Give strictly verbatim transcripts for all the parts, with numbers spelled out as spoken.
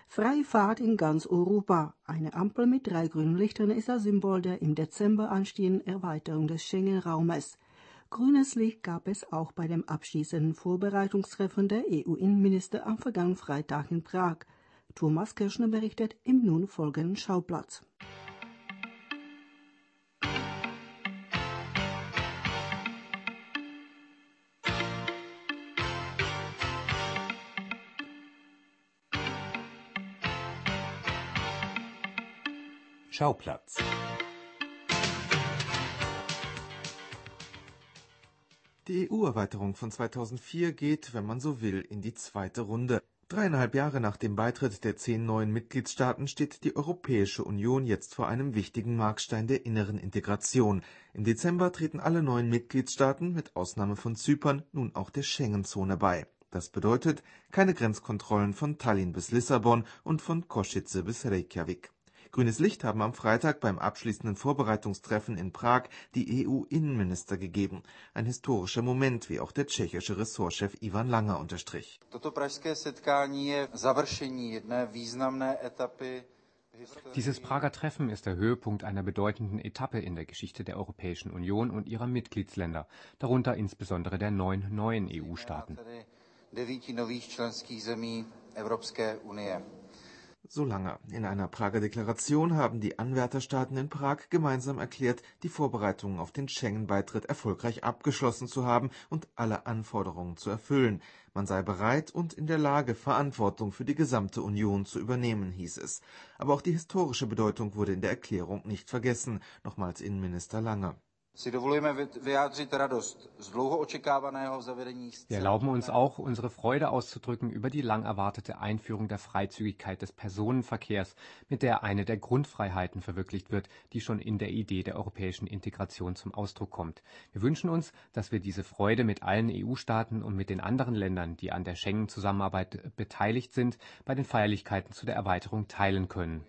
Freie Fahrt in ganz Europa. Eine Ampel mit drei grünen Lichtern ist das Symbol der im Dezember anstehenden Erweiterung des Schengen-Raumes. Grünes Licht gab es auch bei dem abschließenden Vorbereitungstreffen der E U-Innenminister am vergangenen Freitag in Prag. Thomas Kirschner berichtet im nun folgenden Schauplatz. Schauplatz. Die E U-Erweiterung von zweitausendvier geht, wenn man so will, in die zweite Runde. Dreieinhalb Jahre nach dem Beitritt der zehn neuen Mitgliedstaaten steht die Europäische Union jetzt vor einem wichtigen Markstein der inneren Integration. Im Dezember treten alle neuen Mitgliedstaaten, mit Ausnahme von Zypern, nun auch der Schengen-Zone bei. Das bedeutet keine Grenzkontrollen von Tallinn bis Lissabon und von Košice bis Reykjavik. Grünes Licht haben am Freitag beim abschließenden Vorbereitungstreffen in Prag die E U-Innenminister gegeben. Ein historischer Moment, wie auch der tschechische Ressortchef Ivan Langer unterstrich. Dieses Prager Treffen ist der Höhepunkt einer bedeutenden Etappe in der Geschichte der Europäischen Union und ihrer Mitgliedsländer, darunter insbesondere der neun neuen E U-Staaten. So Langer. In einer Prager Deklaration haben die Anwärterstaaten in Prag gemeinsam erklärt, die Vorbereitungen auf den Schengen-Beitritt erfolgreich abgeschlossen zu haben und alle Anforderungen zu erfüllen. Man sei bereit und in der Lage, Verantwortung für die gesamte Union zu übernehmen, hieß es. Aber auch die historische Bedeutung wurde in der Erklärung nicht vergessen. Nochmals Innenminister Langer. Wir erlauben uns auch, unsere Freude auszudrücken über die lang erwartete Einführung der Freizügigkeit des Personenverkehrs, mit der eine der Grundfreiheiten verwirklicht wird, die schon in der Idee der europäischen Integration zum Ausdruck kommt. Wir wünschen uns, dass wir diese Freude mit allen E U-Staaten und mit den anderen Ländern, die an der Schengen-Zusammenarbeit beteiligt sind, bei den Feierlichkeiten zu der Erweiterung teilen können.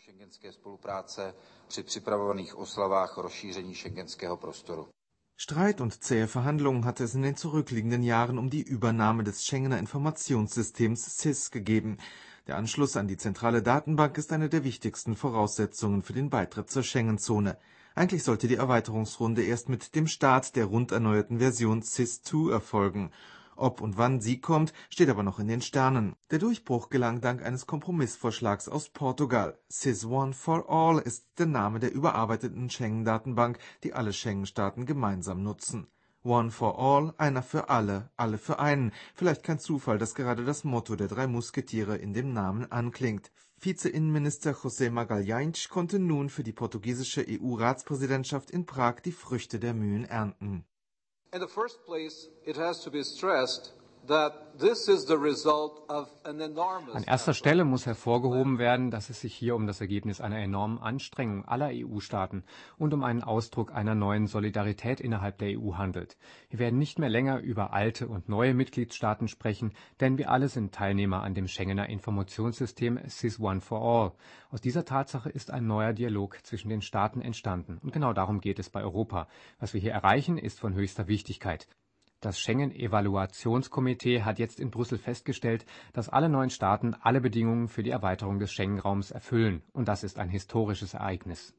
Streit und zähe Verhandlungen hatte es in den zurückliegenden Jahren um die Übernahme des Schengener Informationssystems S I S gegeben. Der Anschluss an die zentrale Datenbank ist eine der wichtigsten Voraussetzungen für den Beitritt zur Schengen-Zone. Eigentlich sollte die Erweiterungsrunde erst mit dem Start der rund erneuerten Version S I S zwei erfolgen. Ob und wann sie kommt, steht aber noch in den Sternen. Der Durchbruch gelang dank eines Kompromissvorschlags aus Portugal. S I S One for All ist der Name der überarbeiteten Schengen-Datenbank, die alle Schengen-Staaten gemeinsam nutzen. One for All, einer für alle, alle für einen. Vielleicht kein Zufall, dass gerade das Motto der drei Musketiere in dem Namen anklingt. Vize-Innenminister José Magalhães konnte nun für die portugiesische E U-Ratspräsidentschaft in Prag die Früchte der Mühen ernten. In the first place, it has to be stressed that this is the result of an enormous An erster Stelle muss hervorgehoben werden, dass es sich hier um das Ergebnis einer enormen Anstrengung aller E U-Staaten und um einen Ausdruck einer neuen Solidarität innerhalb der E U handelt. Wir werden nicht mehr länger über alte und neue Mitgliedstaaten sprechen, denn wir alle sind Teilnehmer an dem Schengener Informationssystem S I S One for All. Aus dieser Tatsache ist ein neuer Dialog zwischen den Staaten entstanden. Und genau darum geht es bei Europa. Was wir hier erreichen, ist von höchster Wichtigkeit. Das Schengen-Evaluationskomitee hat jetzt in Brüssel festgestellt, dass alle neuen Staaten alle Bedingungen für die Erweiterung des Schengen-Raums erfüllen. Und das ist ein historisches Ereignis.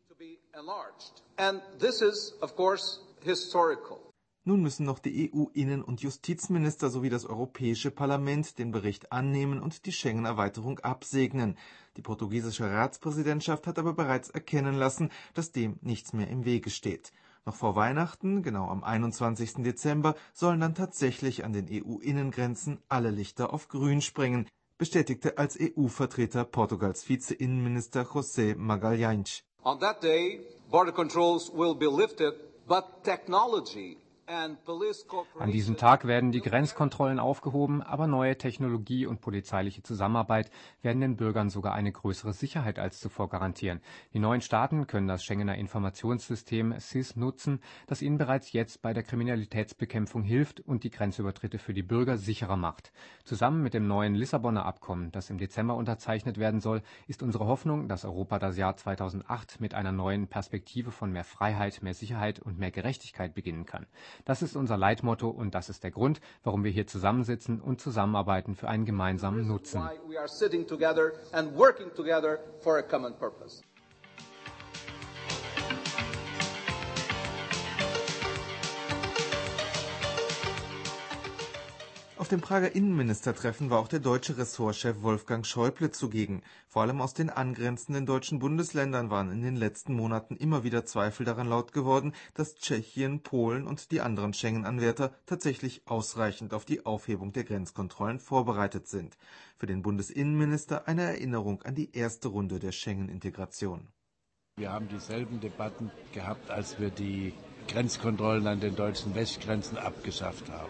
Nun müssen noch die E U-Innen- und Justizminister sowie das Europäische Parlament den Bericht annehmen und die Schengen-Erweiterung absegnen. Die portugiesische Ratspräsidentschaft hat aber bereits erkennen lassen, dass dem nichts mehr im Wege steht. Noch vor Weihnachten, genau am einundzwanzigsten Dezember, sollen dann tatsächlich an den E U-Innengrenzen alle Lichter auf grün springen, bestätigte als E U-Vertreter Portugals Vize-Innenminister José Magalhães. On that day, border controls will be lifted, but technology An diesem Tag werden die Grenzkontrollen aufgehoben, aber neue Technologie und polizeiliche Zusammenarbeit werden den Bürgern sogar eine größere Sicherheit als zuvor garantieren. Die neuen Staaten können das Schengener Informationssystem S I S nutzen, das ihnen bereits jetzt bei der Kriminalitätsbekämpfung hilft und die Grenzübertritte für die Bürger sicherer macht. Zusammen mit dem neuen Lissabonner Abkommen, das im Dezember unterzeichnet werden soll, ist unsere Hoffnung, dass Europa das Jahr zweitausendacht mit einer neuen Perspektive von mehr Freiheit, mehr Sicherheit und mehr Gerechtigkeit beginnen kann. Das ist unser Leitmotto und das ist der Grund, warum wir hier zusammensitzen und zusammenarbeiten für einen gemeinsamen Nutzen. Auf dem Prager Innenministertreffen war auch der deutsche Ressortchef Wolfgang Schäuble zugegen. Vor allem aus den angrenzenden deutschen Bundesländern waren in den letzten Monaten immer wieder Zweifel daran laut geworden, dass Tschechien, Polen und die anderen Schengen-Anwärter tatsächlich ausreichend auf die Aufhebung der Grenzkontrollen vorbereitet sind. Für den Bundesinnenminister eine Erinnerung an die erste Runde der Schengen-Integration. Wir haben dieselben Debatten gehabt, als wir die Grenzkontrollen an den deutschen Westgrenzen abgeschafft haben.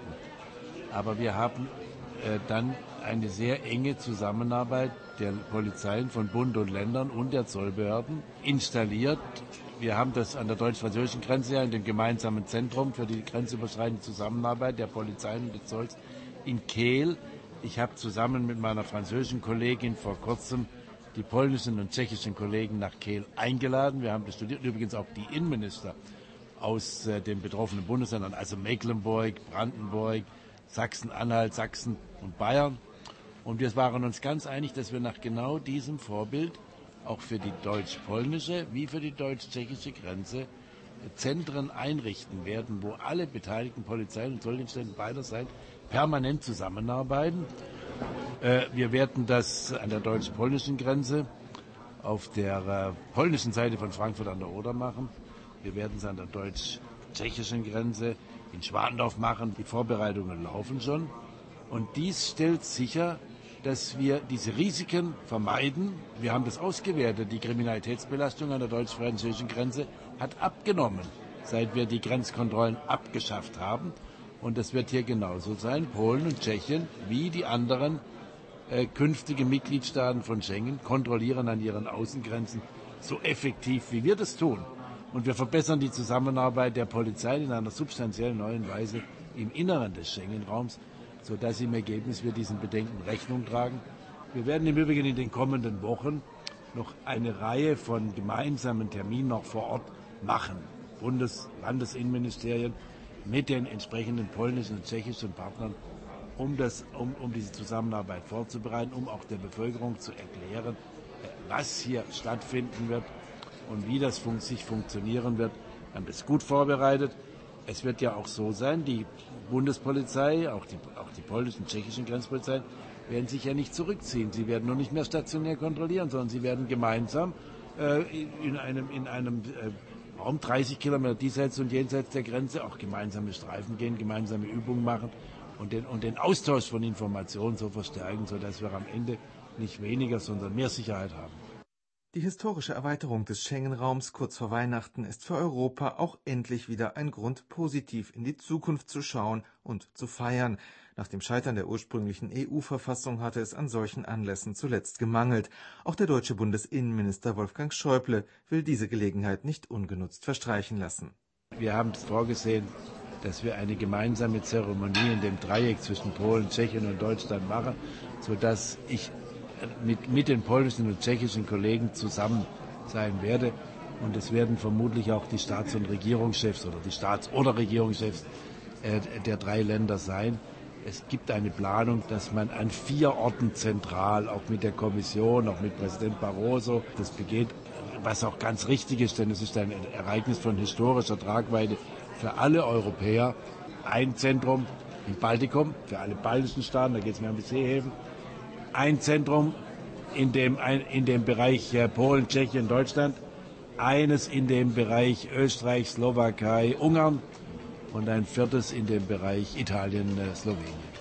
Aber wir haben äh, dann eine sehr enge Zusammenarbeit der Polizeien von Bund und Ländern und der Zollbehörden installiert. Wir haben das an der deutsch-französischen Grenze, ja, in dem gemeinsamen Zentrum für die grenzüberschreitende Zusammenarbeit der Polizeien und des Zolls in Kehl. Ich habe zusammen mit meiner französischen Kollegin vor kurzem die polnischen und tschechischen Kollegen nach Kehl eingeladen. Wir haben das studiert, übrigens auch die Innenminister aus äh, den betroffenen Bundesländern, also Mecklenburg, Brandenburg, Sachsen-Anhalt, Sachsen und Bayern. Und wir waren uns ganz einig, dass wir nach genau diesem Vorbild auch für die deutsch-polnische wie für die deutsch-tschechische Grenze Zentren einrichten werden, wo alle beteiligten Polizei- und Zolldienststellen beider Seiten permanent zusammenarbeiten. Äh, wir werden das an der deutsch-polnischen Grenze auf der äh, polnischen Seite von Frankfurt an der Oder machen. Wir werden es an der deutsch-tschechischen Grenze in Schwandorf machen. Die Vorbereitungen laufen schon. Und dies stellt sicher, dass wir diese Risiken vermeiden. Wir haben das ausgewertet. Die Kriminalitätsbelastung an der deutsch-französischen Grenze hat abgenommen, seit wir die Grenzkontrollen abgeschafft haben. Und das wird hier genauso sein. Polen und Tschechien, wie die anderen äh, künftigen Mitgliedstaaten von Schengen, kontrollieren an ihren Außengrenzen so effektiv, wie wir das tun. Und wir verbessern die Zusammenarbeit der Polizei in einer substanziell neuen Weise im Inneren des Schengen-Raums, sodass im Ergebnis wir diesen Bedenken Rechnung tragen. Wir werden im Übrigen in den kommenden Wochen noch eine Reihe von gemeinsamen Terminen noch vor Ort machen. Bundes-, Landesinnenministerien mit den entsprechenden polnischen und tschechischen Partnern, um, das, um, um diese Zusammenarbeit vorzubereiten, um auch der Bevölkerung zu erklären, was hier stattfinden wird und wie das fun- sich funktionieren wird. Wir haben das gut vorbereitet. Es wird ja auch so sein, die Bundespolizei, auch die, auch die polnischen und tschechischen Grenzpolizeien werden sich ja nicht zurückziehen. Sie werden nur nicht mehr stationär kontrollieren, sondern sie werden gemeinsam äh, in einem, in einem äh, Raum dreißig Kilometer diesseits und jenseits der Grenze auch gemeinsame Streifen gehen, gemeinsame Übungen machen und den, und den Austausch von Informationen so verstärken, sodass wir am Ende nicht weniger, sondern mehr Sicherheit haben. Die historische Erweiterung des Schengen-Raums kurz vor Weihnachten ist für Europa auch endlich wieder ein Grund, positiv in die Zukunft zu schauen und zu feiern. Nach dem Scheitern der ursprünglichen E U-Verfassung hatte es an solchen Anlässen zuletzt gemangelt. Auch der deutsche Bundesinnenminister Wolfgang Schäuble will diese Gelegenheit nicht ungenutzt verstreichen lassen. Wir haben vorgesehen, dass wir eine gemeinsame Zeremonie in dem Dreieck zwischen Polen, Tschechien und Deutschland machen, sodass ich Mit, mit den polnischen und tschechischen Kollegen zusammen sein werde. Und es werden vermutlich auch die Staats- und Regierungschefs oder die Staats- oder Regierungschefs äh, der drei Länder sein. Es gibt eine Planung, dass man an vier Orten zentral, auch mit der Kommission, auch mit Präsident Barroso, das begeht, was auch ganz richtig ist, denn es ist ein Ereignis von historischer Tragweite für alle Europäer. Ein Zentrum im Baltikum, für alle baltischen Staaten, da geht es mehr um die Seehäfen. Ein Zentrum in dem, in dem Bereich Polen, Tschechien, Deutschland, eines in dem Bereich Österreich, Slowakei, Ungarn und ein viertes in dem Bereich Italien, Slowenien.